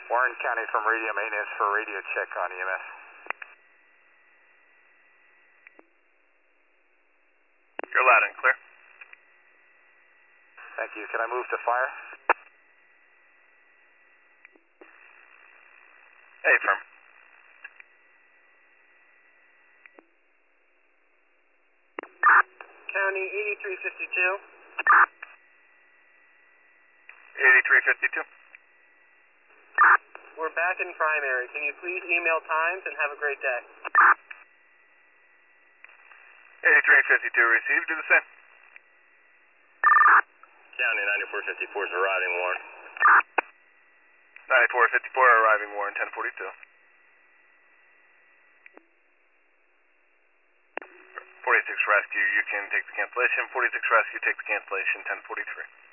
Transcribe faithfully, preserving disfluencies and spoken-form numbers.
Warren County from radio maintenance for radio check on E M S. You're loud and clear. Thank you. Can I move to fire? Hey, firm. County eighty-three fifty-two. eighty-three fifty-two. We're back in primary. Can you please email times and have a great day? eighty-three fifty-two received. Do the same. County ninety-four fifty-four is arriving, Warren. ninety-four fifty-four arriving, Warren, ten forty-two. forty-six Rescue, you can take the cancellation. forty-six Rescue takes the cancellation, ten forty-three.